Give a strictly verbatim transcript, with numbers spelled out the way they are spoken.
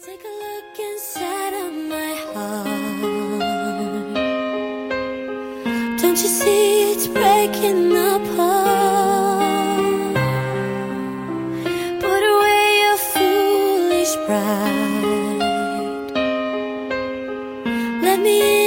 Take a look inside of my heart. Don't you see it's breaking apart? Put away your foolish pride. Let me in.